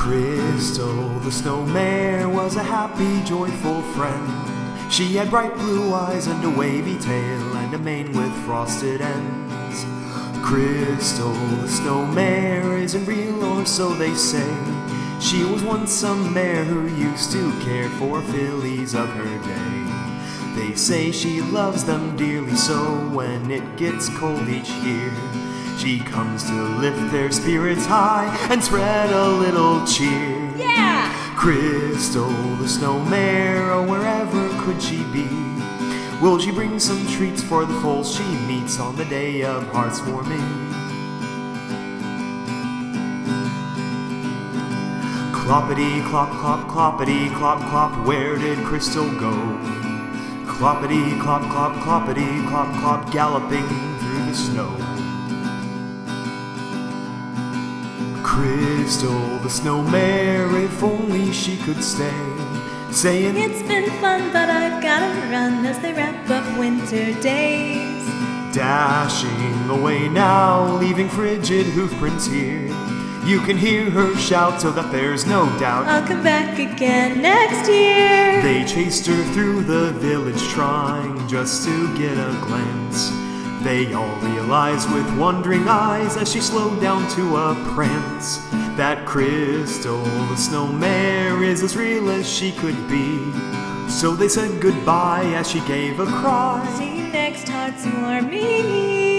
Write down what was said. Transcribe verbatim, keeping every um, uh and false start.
Crystal, the snow mare, was a happy, joyful friend. She had bright blue eyes and a wavy tail and a mane with frosted ends. Crystal, the snow mare, isn't real, or so they say. She was once a mare who used to care for fillies of her day. They say she loves them dearly, so when it gets cold each year, she comes to lift their spirits high and spread a little cheer. Yeah! Crystal, the snow mare, oh, wherever could she be? Will she bring some treats for the foals she meets on the day of hearts warming? Cloppity clop clop cloppity clop clop, where did Crystal go? Cloppity clop clop cloppity clop clop, galloping through the snow. Crystal, the snow mare, if only she could stay, saying, "It's been fun, but I've gotta run," as they wrap up winter days. Dashing away now, leaving frigid hoofprints here. You can hear her shout so that there's no doubt I'll come back again next year. They chased her through the village, trying just to get a glance. They all realized with wondering eyes, as she slowed down to a prance, that Crystal, the snow mare, is as real as she could be. So they said goodbye as she gave a cry. See you next hearts warming.